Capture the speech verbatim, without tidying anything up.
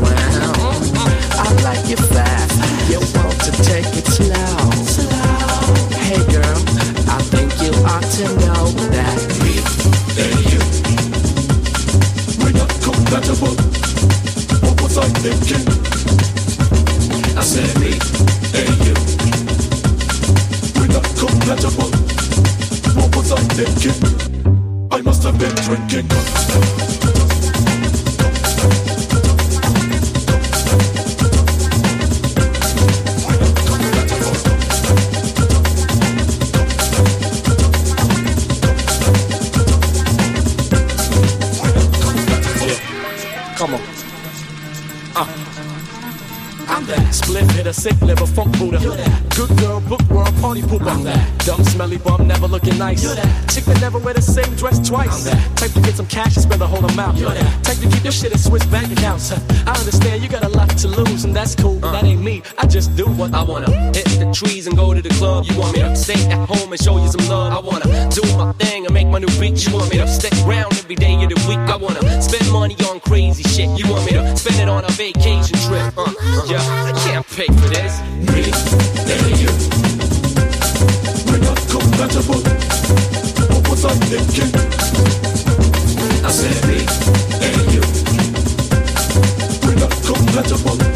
I like you fast, you want to take it slow. Hey girl, I think you ought to know that me and you, we're not compatible. What was I thinking? I said me and you, we're not compatible. What was I thinking? I must have been drinking. Come on. Uh. I'm that split hitter, sick liver, funk Buddha. Good girl, bookworm, party pooper. I'm that dumb, smelly bum, never looking nice. Chick that never wear the same dress twice. I'm that type to get some cash and spend the whole amount. Type to keep your shit in Swiss bank accounts. I understand you got a lot to lose, and that's cool, but that ain't me. I just do what I wanna. Hit the trees and go to the club. You want me to stay at home and show you some love? I wanna do my thing and make my new beat. You want me to stick around every day of the week? I wanna spend money on crazy shit. You want me to spend it on a vacation trip? Uh, yeah, I can't pay for this. Me and you, we're not compatible. What was I thinking? I said me and you, we're not compatible.